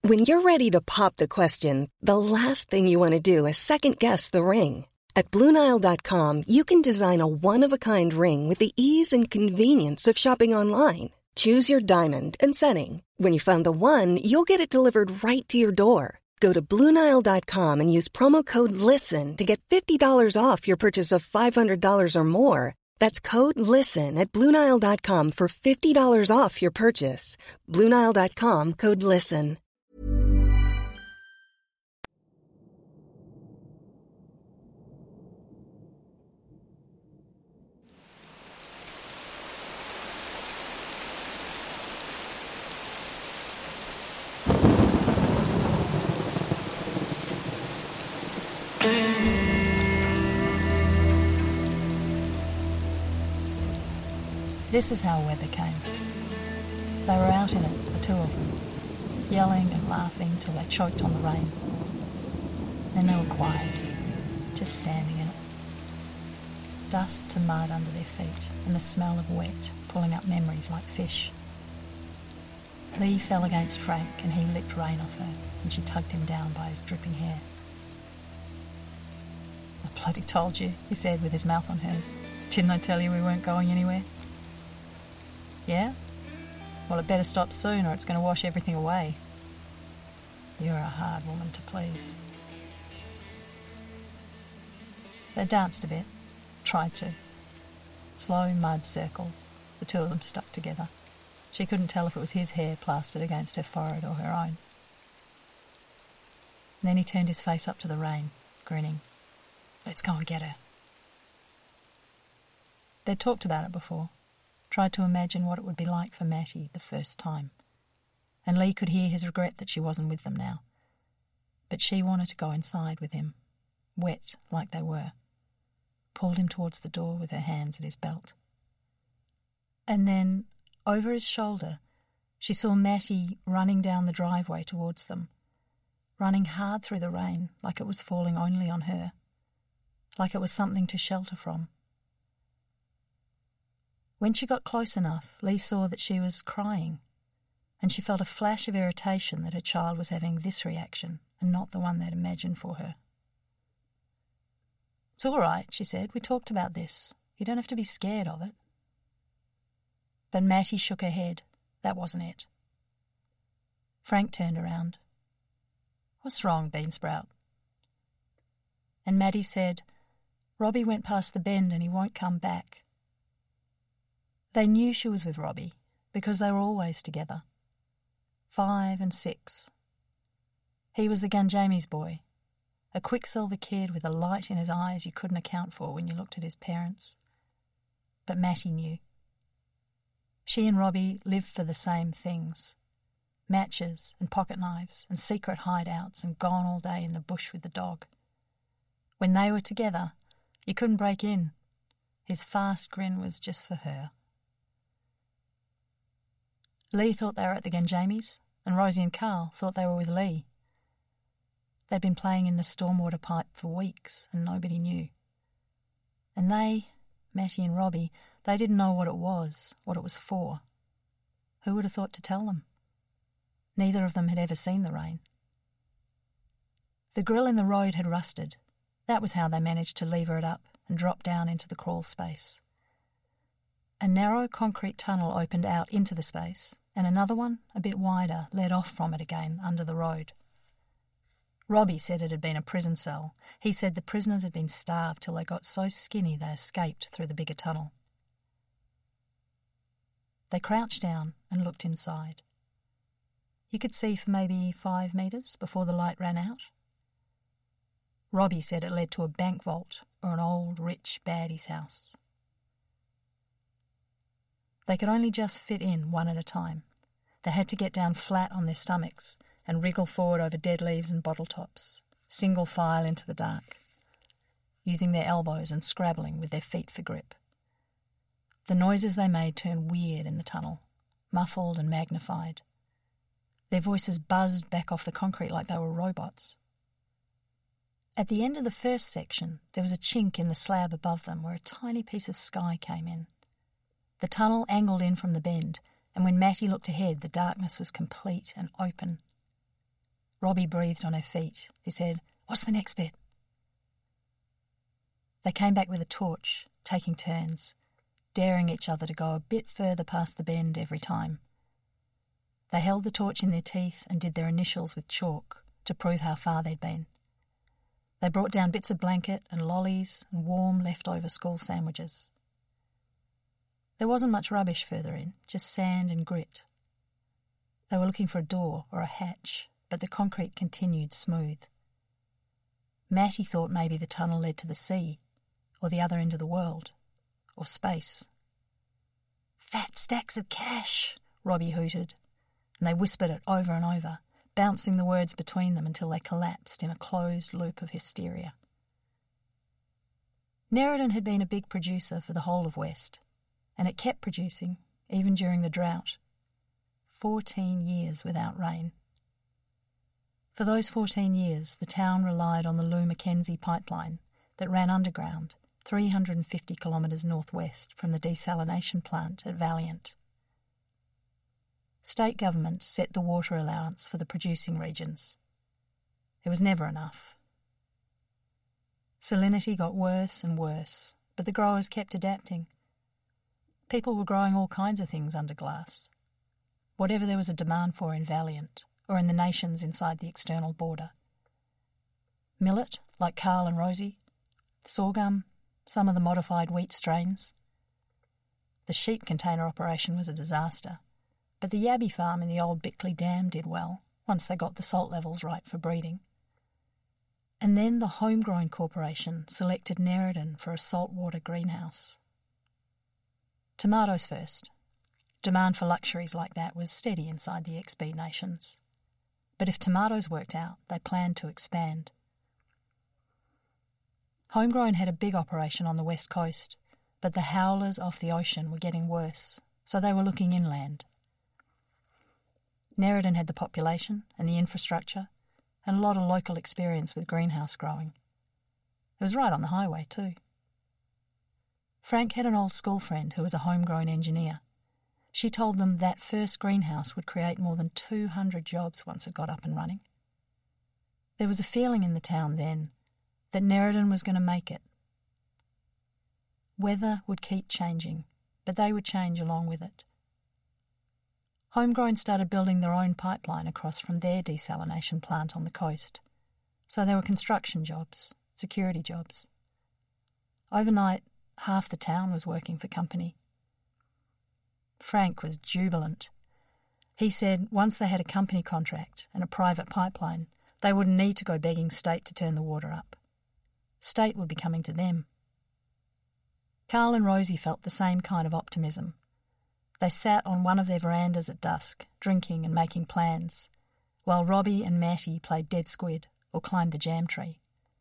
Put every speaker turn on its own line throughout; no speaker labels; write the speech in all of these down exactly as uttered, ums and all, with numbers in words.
When you're ready to pop the question, the last thing you want to do is second-guess the ring. At Blue Nile dot com, you can design a one-of-a-kind ring with the ease and convenience of shopping online. Choose your diamond and setting. When you find the one, you'll get it delivered right to your door. Go to Blue Nile dot com and use promo code LISTEN to get fifty dollars off your purchase of five hundred dollars or more. That's code LISTEN at Blue Nile dot com for fifty dollars off your purchase. Blue Nile dot com, code LISTEN.
This is how weather came. They were out in it, the two of them, yelling and laughing till they choked on the rain. Then they were quiet, just standing in it. Dust to mud under their feet and the smell of wet pulling up memories like fish. Lee fell against Frank and he licked rain off her and she tugged him down by his dripping hair. "I bloody told you," he said with his mouth on hers. "Didn't I tell you we weren't going anywhere?" "Yeah? Well, it better stop soon or it's going to wash everything away." "You're a hard woman to please." They danced a bit, tried to. Slow mud circles, the two of them stuck together. She couldn't tell if it was his hair plastered against her forehead or her own. And then he turned his face up to the rain, grinning. "Let's go and get her." They'd talked about it before. Tried to imagine what it would be like for Matty the first time. And Lee could hear his regret that she wasn't with them now. But she wanted to go inside with him, wet like they were. Pulled him towards the door with her hands at his belt. And then, over his shoulder, she saw Matty running down the driveway towards them, running hard through the rain like it was falling only on her, like it was something to shelter from. When she got close enough, Lee saw that she was crying, and she felt a flash of irritation that her child was having this reaction and not the one they'd imagined for her. "It's all right," she said. "We talked about this. You don't have to be scared of it." But Matty shook her head. That wasn't it. Frank turned around. "What's wrong, Beansprout?" And Matty said, "Robbie went past the bend and he won't come back." They knew she was with Robbie because they were always together. Five and six. He was the Gunjamies boy, a Quicksilver kid with a light in his eyes you couldn't account for when you looked at his parents. But Matty knew. She and Robbie lived for the same things. Matches and pocket knives and secret hideouts and gone all day in the bush with the dog. When they were together, you couldn't break in. His fast grin was just for her. Lee thought they were at the Gunjamies, and Rosie and Carl thought they were with Lee. They'd been playing in the stormwater pipe for weeks, and nobody knew. And they, Matty and Robbie, they didn't know what it was, what it was for. Who would have thought to tell them? Neither of them had ever seen the rain. The grill in the road had rusted. That was how they managed to lever it up and drop down into the crawl space. A narrow concrete tunnel opened out into the space, and another one, a bit wider, led off from it again under the road. Robbie said it had been a prison cell. He said the prisoners had been starved till they got so skinny they escaped through the bigger tunnel. They crouched down and looked inside. You could see for maybe five metres before the light ran out. Robbie said it led to a bank vault or an old, rich baddie's house. They could only just fit in one at a time. They had to get down flat on their stomachs and wriggle forward over dead leaves and bottle tops, single file into the dark, using their elbows and scrabbling with their feet for grip. The noises they made turned weird in the tunnel, muffled and magnified. Their voices buzzed back off the concrete like they were robots. At the end of the first section, there was a chink in the slab above them where a tiny piece of sky came in. The tunnel angled in from the bend, and when Matty looked ahead, the darkness was complete and open. Robbie breathed on her feet. He said, "What's the next bit?" They came back with a torch, taking turns, daring each other to go a bit further past the bend every time. They held the torch in their teeth and did their initials with chalk to prove how far they'd been. They brought down bits of blanket and lollies and warm leftover school sandwiches. There wasn't much rubbish further in, just sand and grit. They were looking for a door or a hatch, but the concrete continued smooth. Matty thought maybe the tunnel led to the sea, or the other end of the world, or space. "Fat stacks of cash," Robbie hooted, and they whispered it over and over, bouncing the words between them until they collapsed in a closed loop of hysteria. Nerridon had been a big producer for the whole of West, and it kept producing, even during the drought. Fourteen years without rain. For those fourteen years, the town relied on the Lou Mackenzie pipeline that ran underground, three hundred fifty kilometres northwest from the desalination plant at Valiant. State government set the water allowance for the producing regions. It was never enough. Salinity got worse and worse, but the growers kept adapting. People were growing all kinds of things under glass. Whatever there was a demand for in Valiant, or in the nations inside the external border. Millet, like Carl and Rosie. Sorghum, some of the modified wheat strains. The sheep container operation was a disaster, but the yabby farm in the old Bickley Dam did well, once they got the salt levels right for breeding. And then the Homegrown Corporation selected Nerridon for a saltwater greenhouse. Tomatoes first. Demand for luxuries like that was steady inside the X B nations. But if tomatoes worked out, they planned to expand. Homegrown had a big operation on the west coast, but the howlers off the ocean were getting worse, so they were looking inland. Nerridon had the population and the infrastructure and a lot of local experience with greenhouse growing. It was right on the highway too. Frank had an old school friend who was a homegrown engineer. She told them that first greenhouse would create more than two hundred jobs once it got up and running. There was a feeling in the town then that Nerridon was going to make it. Weather would keep changing, but they would change along with it. Homegrown started building their own pipeline across from their desalination plant on the coast, so there were construction jobs, security jobs. Overnight, half the town was working for company. Frank was jubilant. He said once they had a company contract and a private pipeline, they wouldn't need to go begging State to turn the water up. State would be coming to them. Carl and Rosie felt the same kind of optimism. They sat on one of their verandas at dusk, drinking and making plans, while Robbie and Matty played dead squid or climbed the jam tree.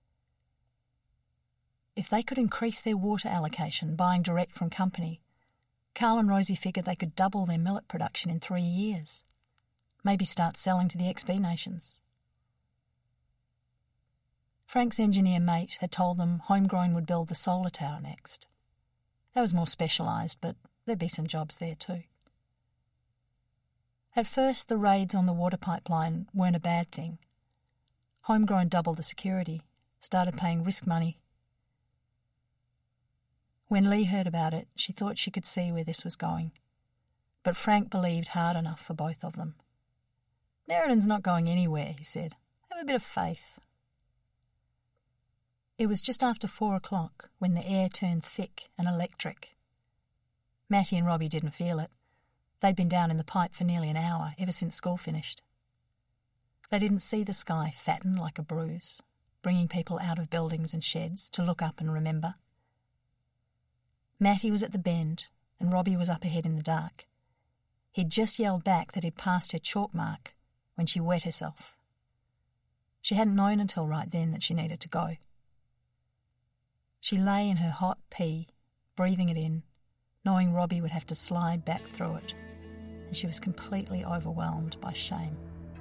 If they could increase their water allocation buying direct from company, Carl and Rosie figured they could double their millet production in three years. Maybe start selling to the X B nations. Frank's engineer mate had told them Homegrown would build the solar tower next. That was more specialised, but there'd be some jobs there too. At first, the raids on the water pipeline weren't a bad thing. Homegrown doubled the security, started paying risk money. When Lee heard about it, she thought she could see where this was going. But Frank believed hard enough for both of them. Nerridon's not going anywhere, he said. Have a bit of faith. It was just after four o'clock when the air turned thick and electric. Matty and Robbie didn't feel it. They'd been down in the pipe for nearly an hour, ever since school finished. They didn't see the sky fatten like a bruise, bringing people out of buildings and sheds to look up and remember. Matty was at the bend, and Robbie was up ahead in the dark. He'd just yelled back that he'd passed her chalk mark when she wet herself. She hadn't known until right then that she needed to go. She lay in her hot pee, breathing it in, knowing Robbie would have to slide back through it, and she was completely overwhelmed by shame.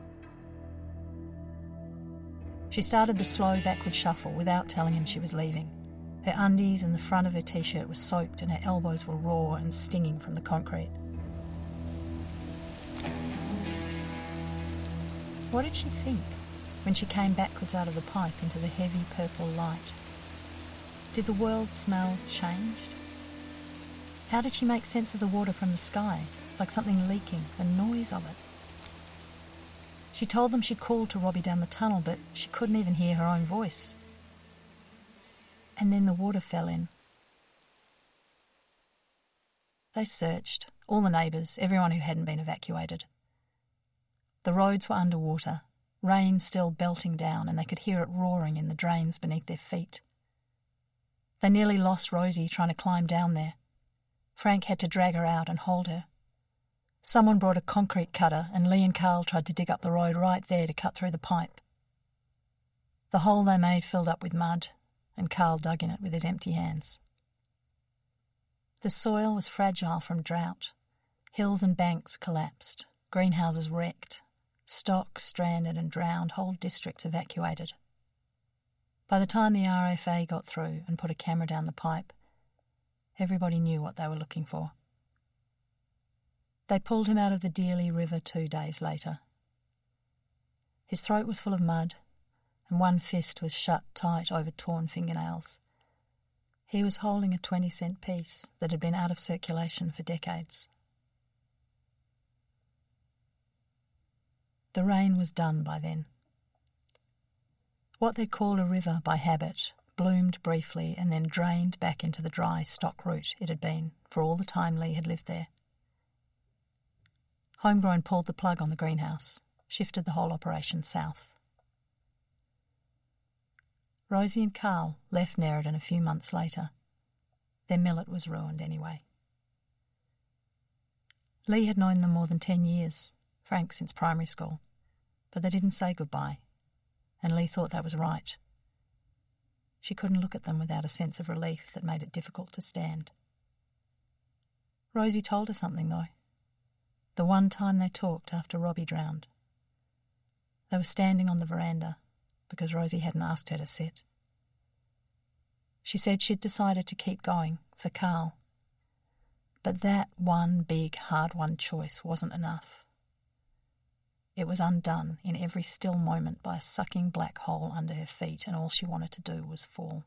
She started the slow backward shuffle without telling him she was leaving. Her undies and the front of her t-shirt were soaked and her elbows were raw and stinging from the concrete. What did she think? when she came backwards out of the pipe into the heavy purple light? Did the world smell changed? How did she make sense of the water from the sky, like something leaking, the noise of it? She told them she'd called to Robbie down the tunnel, but she couldn't even hear her own voice. And then the water fell in. They searched, all the neighbours, everyone who hadn't been evacuated. The roads were underwater, rain still belting down, and they could hear it roaring in the drains beneath their feet. They nearly lost Rosie trying to climb down there. Frank had to drag her out and hold her. Someone brought a concrete cutter, and Lee and Carl tried to dig up the road right there to cut through the pipe. The hole they made filled up with mud, and Carl dug in it with his empty hands. The soil was fragile from drought. Hills and banks collapsed, greenhouses wrecked, stock stranded and drowned, whole districts evacuated. By the time the R F A got through and put a camera down the pipe, everybody knew what they were looking for. They pulled him out of the Dearly River two days later. His throat was full of mud, and one fist was shut tight over torn fingernails. He was holding a twenty-cent piece that had been out of circulation for decades. The rain was done by then. What they'd called a river by habit bloomed briefly and then drained back into the dry stock route it had been for all the time Lee had lived there. Homegrown pulled the plug on the greenhouse, shifted the whole operation south. Rosie and Carl left Nerridon a few months later. Their millet was ruined anyway. Lee had known them more than ten years, Frank since primary school, but they didn't say goodbye, and Lee thought that was right. She couldn't look at them without a sense of relief that made it difficult to stand. Rosie told her something, though. The one time they talked after Robbie drowned. They were standing on the veranda, because Rosie hadn't asked her to sit. She said she'd decided to keep going for Carl. But that one big, hard-won choice wasn't enough. It was undone in every still moment by a sucking black hole under her feet, and all she wanted to do was fall.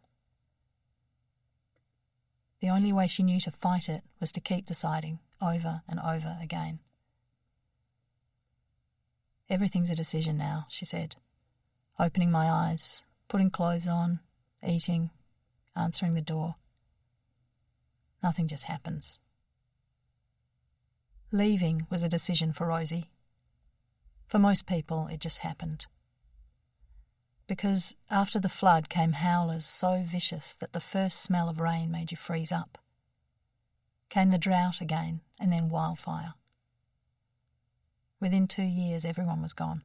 The only way she knew to fight it was to keep deciding, over and over again. Everything's a decision now, she said. Opening my eyes, putting clothes on, eating, answering the door. Nothing just happens. Leaving was a decision for Rosie. For most people, it just happened. Because after the flood came howlers so vicious that the first smell of rain made you freeze up. Came the drought again, and then wildfire. Within two years, everyone was gone.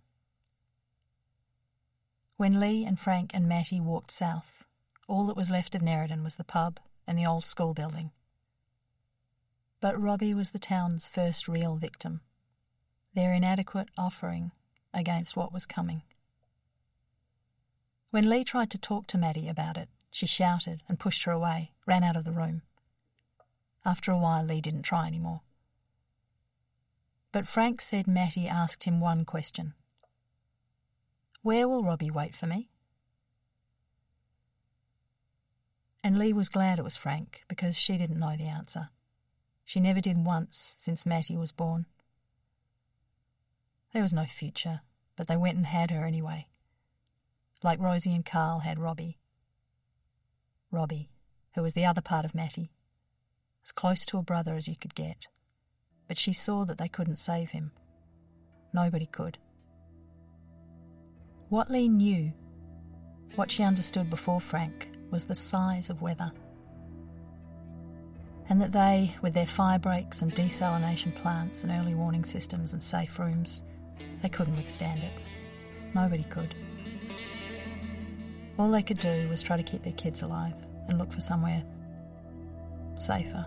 When Lee and Frank and Matty walked south, all that was left of Nerridon was the pub and the old school building. But Robbie was the town's first real victim, their inadequate offering against what was coming. When Lee tried to talk to Matty about it, she shouted and pushed her away, ran out of the room. After a while, Lee didn't try anymore. But Frank said Matty asked him one question. Where will Robbie wait for me? And Lee was glad it was Frank, because she didn't know the answer. She never did once since Matty was born. There was no future, but they went and had her anyway. Like Rosie and Carl had Robbie. Robbie, who was the other part of Matty, as close to a brother as you could get. But she saw that they couldn't save him. Nobody could. What Lee knew, what she understood before Frank, was the size of weather. And that they, with their fire breaks and desalination plants and early warning systems and safe rooms, they couldn't withstand it. Nobody could. All they could do was try to keep their kids alive and look for somewhere safer.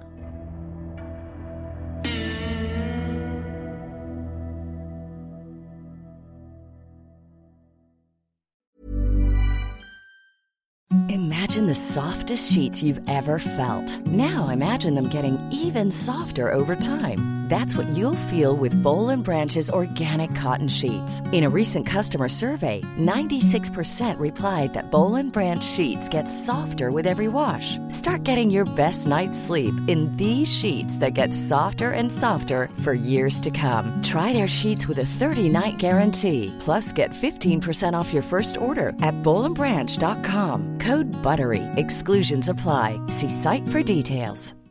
Imagine the softest sheets you've ever felt. Now imagine them getting even softer over time. That's what you'll feel with Bowl and Branch's organic cotton sheets. In a recent customer survey, ninety-six percent replied that Bowl and Branch sheets get softer with every wash. Start getting your best night's sleep in these sheets that get softer and softer for years to come. Try their sheets with a thirty-night guarantee. Plus, get fifteen percent off your first order at bowl and branch dot com. Code BUTTERY. Exclusions apply. See site for details.